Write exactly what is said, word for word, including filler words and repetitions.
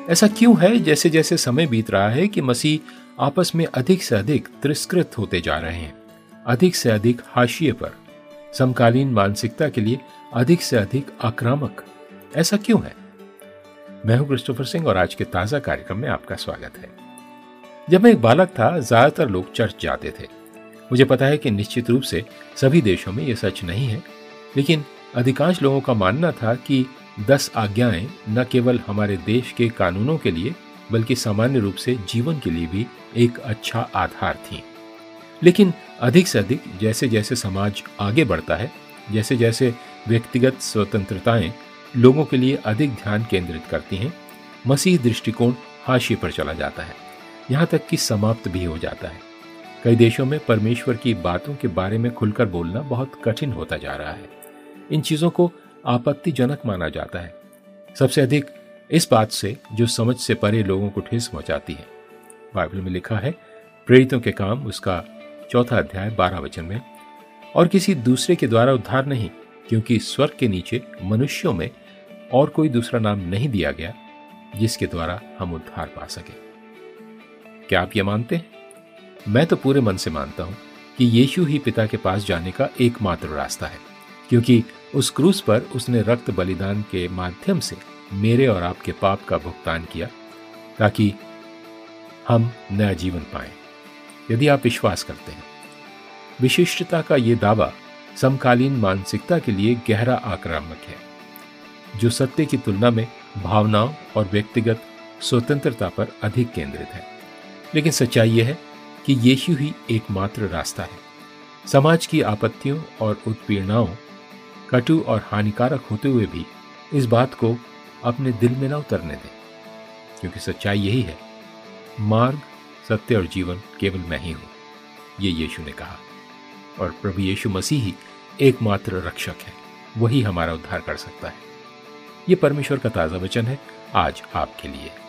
ऐसा क्यों है जैसे जैसे समय बीत रहा है कि मसीह आपस में अधिक से अधिक तिरस्कृत होते जा रहे हैं, अधिक से अधिक हाशिए पर, समकालीन मानसिकता के लिए अधिक से अधिक आक्रामक? ऐसा क्यों है? मैं हूं क्रिस्टोफर सिंह और आज के ताजा कार्यक्रम में आपका स्वागत है। जब मैं एक बालक था, ज्यादातर लोग चर्च जाते थे। मुझे पता है कि निश्चित रूप से सभी देशों में यह सच नहीं है, लेकिन अधिकांश लोगों का मानना था कि दस आज्ञाएं न केवल हमारे देश के कानूनों के लिए बल्कि सामान्य रूप से जीवन के लिए भी एक अच्छा आधार थी। लेकिन अधिक से अधिक जैसे जैसे समाज आगे बढ़ता है, जैसे जैसे व्यक्तिगत स्वतंत्रताएं लोगों के लिए अधिक ध्यान केंद्रित करती हैं, मसीह दृष्टिकोण हाशिए पर चला जाता है, यहाँ तक कि समाप्त भी हो जाता है। कई देशों में परमेश्वर की बातों के बारे में खुलकर बोलना बहुत कठिन होता जा रहा है। इन चीजों को आपत्तिजनक माना जाता है, सबसे अधिक इस बात से जो समझ से परे लोगों को ठेस पहुंचाती है। बाइबल में लिखा है, प्रेरितों के काम उसका चौथा अध्याय बारह वचन में, और किसी दूसरे के द्वारा उद्धार नहीं, क्योंकि स्वर्ग के नीचे मनुष्यों में और कोई दूसरा नाम नहीं दिया गया जिसके द्वारा हम उद्धार पा सके। क्या आप यह मानते हैं? मैं तो पूरे मन से मानता हूं कि यीशु ही पिता के पास जाने का एकमात्र रास्ता है, क्योंकि उस क्रूस पर उसने रक्त बलिदान के माध्यम से मेरे और आपके पाप का भुगतान किया ताकि हम नया जीवन पाएं। यदि आप विश्वास करते हैं, विशिष्टता का यह दावा समकालीन मानसिकता के लिए गहरा आक्रामक है, जो सत्य की तुलना में भावनाओं और व्यक्तिगत स्वतंत्रता पर अधिक केंद्रित है। लेकिन सच्चाई यह है कि यीशु ही एकमात्र रास्ता है। समाज की आपत्तियों और उत्पीड़नाओं, कटु और हानिकारक होते हुए भी इस बात को अपने दिल में न उतरने दें, क्योंकि सच्चाई यही है, मार्ग, सत्य और जीवन केवल मैं ही हूं, ये यीशु ने कहा। और प्रभु यीशु मसीह ही एकमात्र रक्षक है, वही हमारा उद्धार कर सकता है। ये परमेश्वर का ताजा वचन है आज आपके लिए।